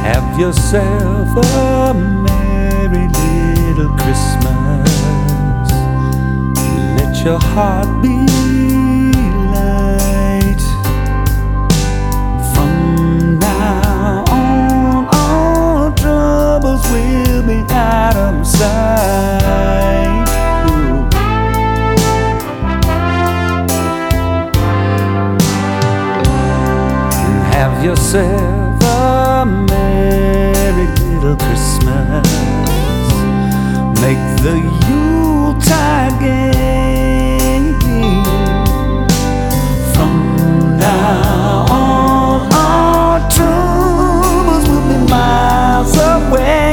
Have yourself a merry little Christmas. Let your heart be light. From now on, all troubles will be out of sight. Ooh. Have yourself a merry little Christmas. Make the Yuletide gay. From now on, all troubles will be miles away.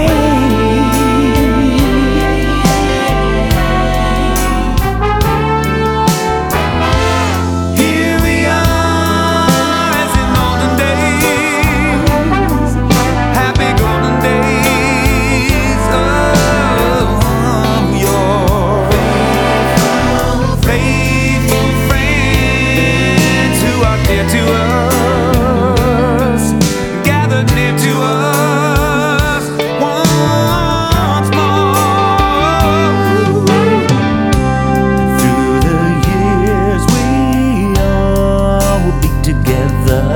Here we are as in olden days, happy golden days of your faithful friends who are dear to us, gathered near to us once more. Through the years we all will be together,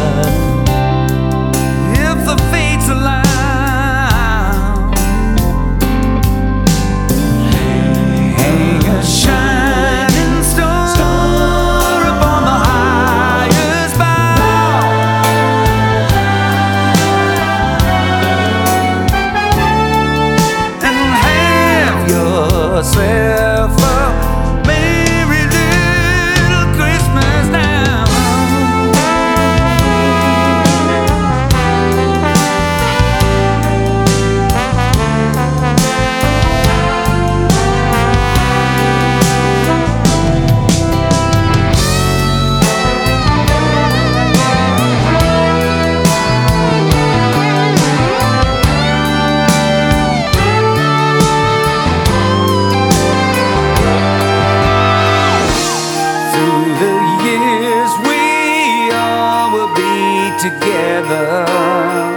if the fates allow. Hang a shining star upon the highest bough, and have yourself a merry little Christmas now. Through the years we all will be together.